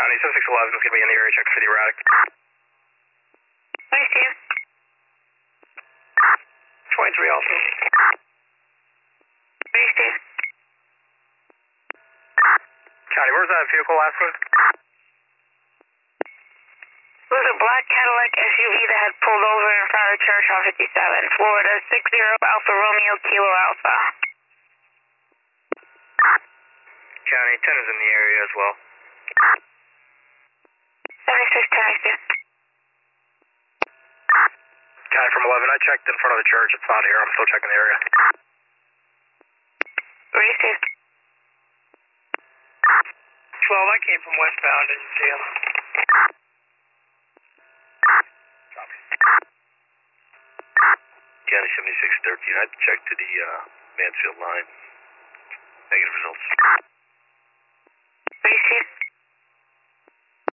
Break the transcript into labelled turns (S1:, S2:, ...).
S1: County, 7611 is going to be in the area, check for the erratic.
S2: Nice, Steve.
S1: 23 also.
S2: Nice, Steve.
S1: County, where was that vehicle last one?
S2: It was a black Cadillac SUV that had pulled over in front of the church on 57, Florida, 60 Alpha Romeo Kilo Alpha.
S1: County, 10 is in the area as well.
S2: 76, 10, Steve.
S1: County from 11, I checked in front of the church, it's not here, I'm still checking the area.
S2: Ready, Steve.
S1: 12, I came from westbound, didn't see him.
S3: County 7613, I checked to the Mansfield line. Negative results.